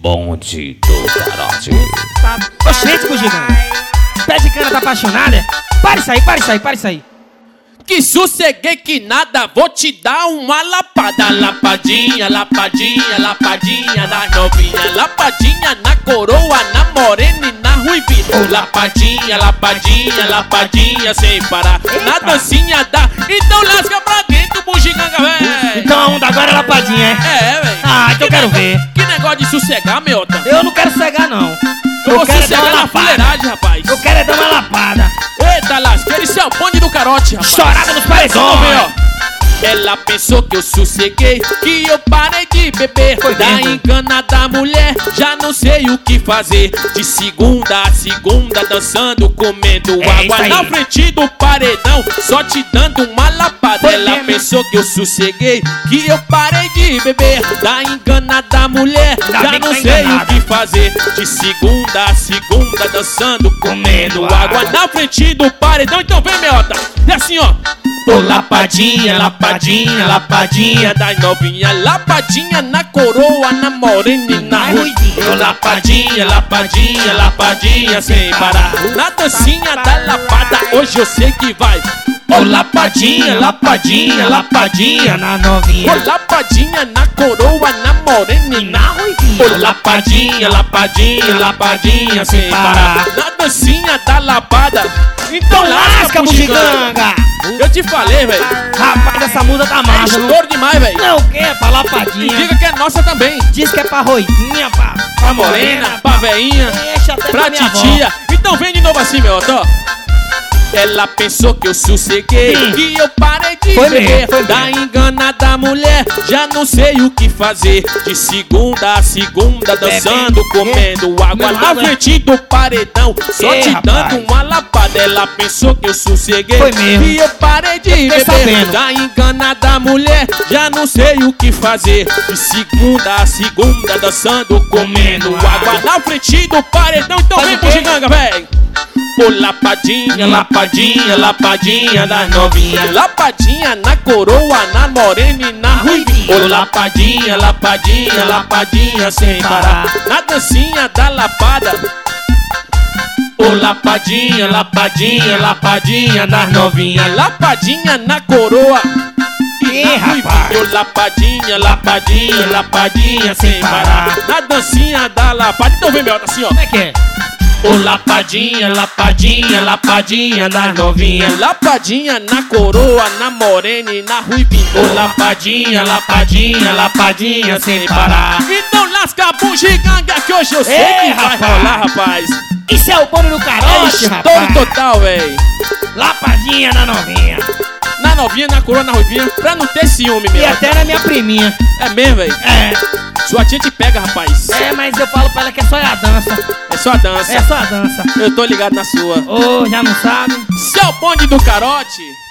bonde do carote. Oxente, bugiganga. Pé de cana tá apaixonada? Para isso aí, para isso aí, para isso aí. Que sosseguei que nada, vou te dar uma lapada. Lapadinha, lapadinha, lapadinha nas novinha. Lapadinha na coroa, na morena e na ruivinha. Lapadinha, lapadinha, lapadinha sem parar. Na dancinha da... Então lasca pra dentro, bugiganga, véi. Então a onda agora é lapadinha, é? É, véi. Ah, então eu quero ver. Que negócio de sossegar, meota? Eu não quero cegar, não. Eu vou quero sossegar dar uma na lapada. fuleiragem, rapaz. Eu quero é dar uma lapada. Eita lasqueira, isso é o bonde do carote, rapaz. Chorada nos Vamos ver, paredões. ó. Ela pensou que eu sosseguei, que eu parei de beber. Foi Da mesmo. engana da mulher, já não sei o que fazer. De segunda a segunda, dançando, comendo É água isso aí. na frente do paredão, só te dando uma lapada. Foi Ela mesmo. pensou que eu sosseguei, que eu parei de beber. Da engana da mulher, Ainda já bem que não tá sei enganado. o que fazer. De segunda a segunda, dançando, comendo Comendo água água. na frente do paredão. Então vem, meota, é assim, ó. Ô lapadinha, lapadinha, lapadinha das novinha. Lapadinha na coroa, na morena e na ruivinha. Ô lapadinha, lapadinha, lapadinha sem parar. Na dancinha da lapada, hoje eu sei que vai. Ô lapadinha, lapadinha, lapadinha Na novinha. Ô lapadinha na coroa, na morena e na ruivinha. Ô lapadinha, lapadinha, lapadinha sem parar. Na dancinha da lapada. Então Lasca, bugiganga. Eu te falei, velho. Rapaz, essa musa tá É massa. estouro demais, velho. Não quer pra E lapadinha. diga que é nossa também. Diz que é pra roivinha, pra Morena, pra veinha, Deixa até pra minha avó. titia. Então vem de novo assim, meu, ó. Ela pensou que eu sosseguei, que eu parei de Foi beber. mesmo, foi Da mesmo. engana da mulher, já não sei o que fazer. De segunda a segunda, dançando, comendo água Meu na água. frente do paredão, só Ei, te rapaz. dando uma lapada. Ela pensou que eu sosseguei, Foi mesmo. que eu parei de fiquei beber. sabendo. Da engana da mulher, já não sei o que fazer. De segunda a segunda, dançando, comendo água na frente do paredão. Então Faz vem, o quê? bugiganga, véi. Ô lapadinha, lapadinha, lapadinha das novinha. Lapadinha na coroa, na morena e na ruivinha. Ô lapadinha, lapadinha, lapadinha sem parar. Na dancinha da lapada. Ô lapadinha, lapadinha, lapadinha das novinha. Lapadinha na coroa. Ih, Na ruivinha. rapaz. Ô lapadinha, lapadinha, lapadinha sem parar. Na dancinha da lapada. Então vem, meu, assim, ó. Como é que é? Ô lapadinha, lapadinha, lapadinha nas novinha. Lapadinha na coroa, na morena e na ruivinha. Ô lapadinha, lapadinha, lapadinha sem parar. Então lasca a bugiganga que hoje eu sei Ei, que vai rapaz. rolar, rapaz. Isso é o bônus do É carote, estouro rapaz. total, véi. Lapadinha na novinha. Na novinha, na coroa, na ruivinha. Pra não ter ciúme, E meu. até na minha priminha. É mesmo, véi. É. Sua tia te pega, rapaz. É, mas eu falo pra ela que é só a dança. É só a dança. É só a dança. Eu tô ligado na sua. Ô, já não sabe? Seu bonde do carote.